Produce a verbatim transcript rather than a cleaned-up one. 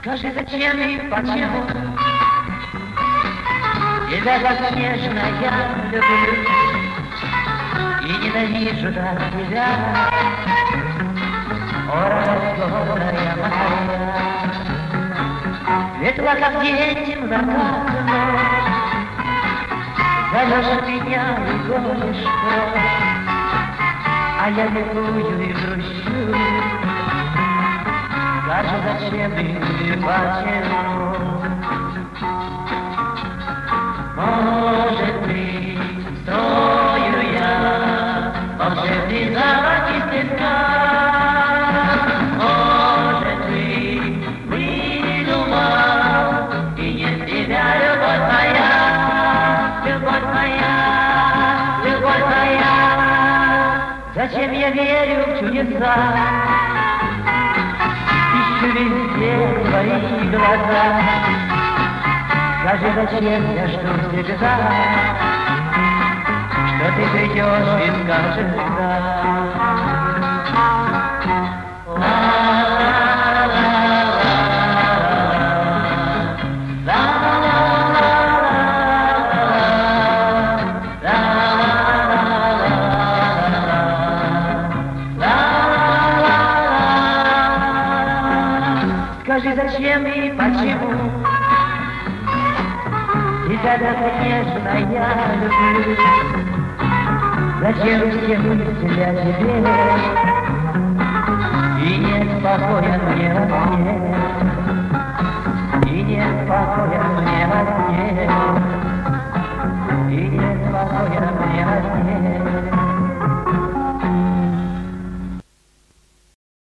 Скажи, зачем и почему тебя так нежно я люблю и ненавижу так тебя, о, разгорная моя. Светла, как день, темна, как ночь, зовешь меня и гонишь прочь, а я ликую и грущу. Скажи, зачем и почему? Может быть, строю я волшебный замок из песка. Может быть, выдумал, и нет тебя, любовь моя, любовь моя, любовь моя. Зачем я верю в чудеса? Ищу везде твои глаза. Скажи, зачем я жду всегда, что ты придешь и скажешь да. Скажи, зачем и почему тебя так нежно я люблю? Зачем все мысли о тебе? И нет покоя мне во сне, и нет покоя.